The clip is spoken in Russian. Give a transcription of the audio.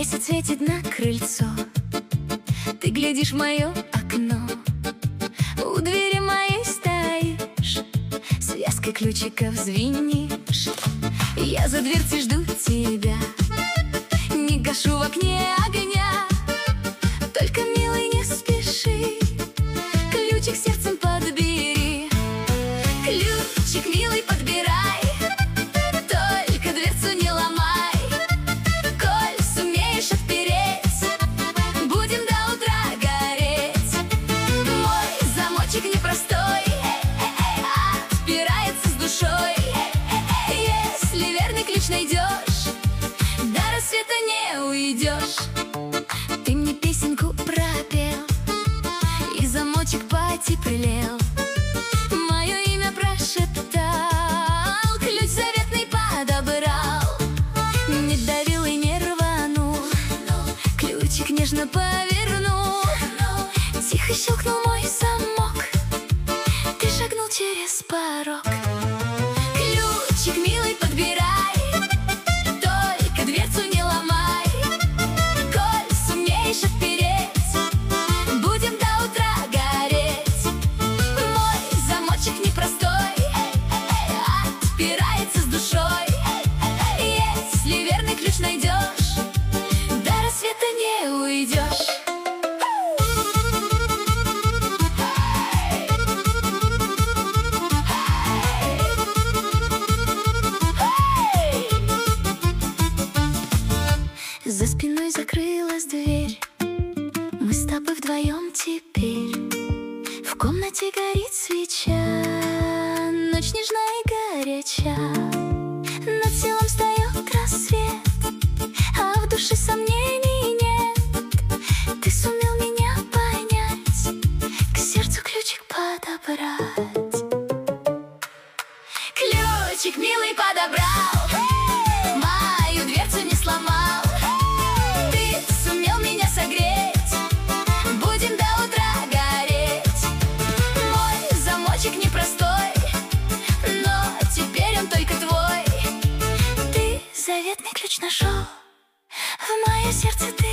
Месяц светит на крыльцо, ты глядишь в мое окно. У двери моей стоишь, связкой ключиков звенишь. Я за дверцей жду тебя, не гашу в окне огня. Только, милый, не спеши, ключик сердцем подбери. Ключик, милый, подбирай, только дверцу не ломай. Коль сумеешь отпереть, будем до утра гореть. Мой замочек непростой, отпирается с душой. Если верный ключ найдешь, до рассвета не уйдешь. Ты мне песенку пропел, и замочек потеплел. Мое имя прошептал, ключ заветный подобрал. Не давил и не рванул, ключик нежно повернул. Тихо щелкнул мой замок, ты шагнул через порог. Ключик, милый, подбирай, только дверцу не ломай. Коль сумеешь отпереть, будем до утра гореть. Мой замочек непростой, отпирается с душой. Если верный ключ найдешь, до рассвета не уйдешь. За спиной закрылась дверь, мы с тобой вдвоем теперь. В комнате горит свеча, ночь нежна и горяча. Над селом встает рассвет, а в душе сомнений нет. Ты сумел меня понять, к сердцу ключик подобрать. Ключик, милый, подобрал, мою дверцу не сломал. Ты сумел меня согреть, будем до утра гореть. Мой замочек непростой, но теперь он только твой. Ты заветный ключ нашел, в мое сердце ты